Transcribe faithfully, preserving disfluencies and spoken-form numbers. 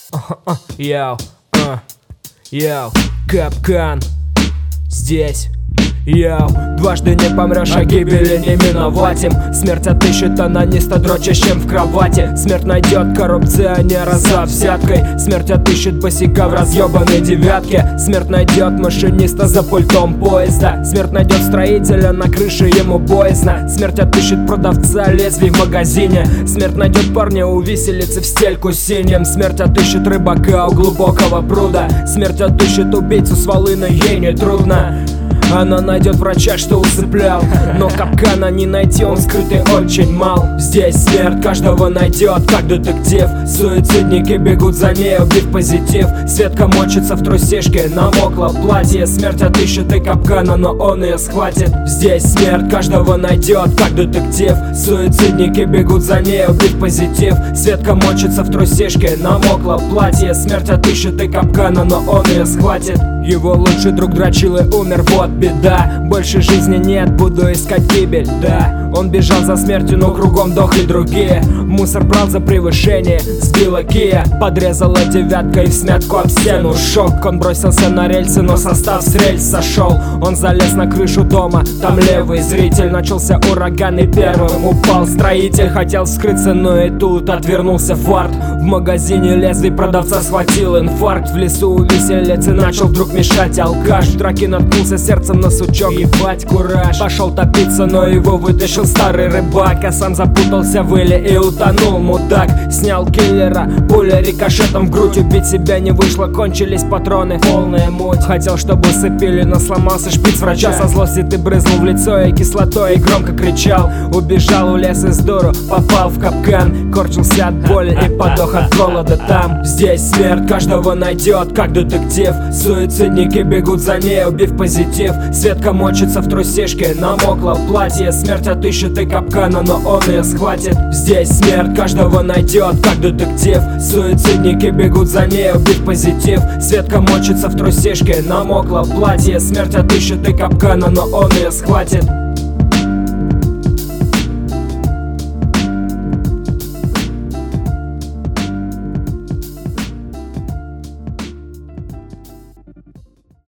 Йоу, йоу, капкан здесь. Йоу, дважды не помрешь, а гибели не миновать им. Смерть отыщет анониста дроча, чем в кровати. Смерть найдет коррупционера за взяткой. Смерть отыщет босика в разъебанной девятке. Смерть найдет машиниста за пультом поезда. Смерть найдет строителя на крыше, ему боязно. Смерть отыщет продавца лезвий в магазине. Смерть найдет парня у виселицы в стельку синим. Смерть отыщет рыбака у глубокого пруда. Смерть отыщет убийцу с волыной, ей не трудно. Она найдет врача, что усыплял, но капкана не найти, он скрытый очень мал. Здесь смерть каждого найдет, как детектив. Суицидники бегут за ней, убив позитив. Светка мочится в трусишке, намокло платье. Смерть отыщет и капкана, но он ее схватит. Здесь смерть каждого найдет, как детектив. Суицидники бегут за ней, убив позитив. Светка мочится в трусишке, намокло платье. Смерть отыщет и капкана, но он ее схватит. Его лучший друг дрочил и умер, вот беда. Больше жизни нет, буду искать гибель, да. Он бежал за смертью, но кругом дохли другие. Мусор брал за превышение, сбила Кия. Подрезала девятка и в смятку об стену. Шок, он бросился на рельсы, но состав с рельс сошел. Он залез на крышу дома, там левый зритель. Начался ураган и первым упал строитель. Хотел скрыться, но и тут отвернулся фарт. В магазине лезвий продавца схватил инфаркт. В лесу у виселицы начал вдруг мешать алкаш. В драке наткнулся сердцем на сучок, ебать кураж. Пошел топиться, но его вытащил старый рыбак. А сам запутался в иле и утонул мудак. Снял киллера, пуля рикошетом в грудь. Убить себя не вышло, кончились патроны, полная муть. Хотел, чтобы усыпили, но сломался шпиц врача. Со злости ты брызнул в лицо и кислотой, и громко кричал. Убежал в лес из дуру, попал в капкан. Корчился от боли и подох от голода там. Здесь смерть каждого найдет, как детектив. Суицидники бегут за ней, убив позитив. Светка мочится в трусишке, намокло платье. Смерть отыщет и капкана, но он ее схватит. Здесь смерть каждого найдет, как детектив. Суицидники бегут за ней, убив позитив. Светка мочится в трусишке, намокло платье. Смерть отыщет и капкана, но он ее схватит.